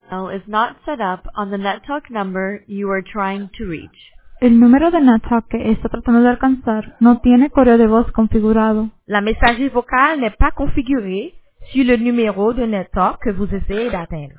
is not set up on the NetTalk number you are trying to reach. El número de NetTalk que está tratando de alcanzar no tiene correo de voz configurado. La messagerie vocale n'est pas configurée sur le numéro de NetTalk que vous essayez d'atteindre.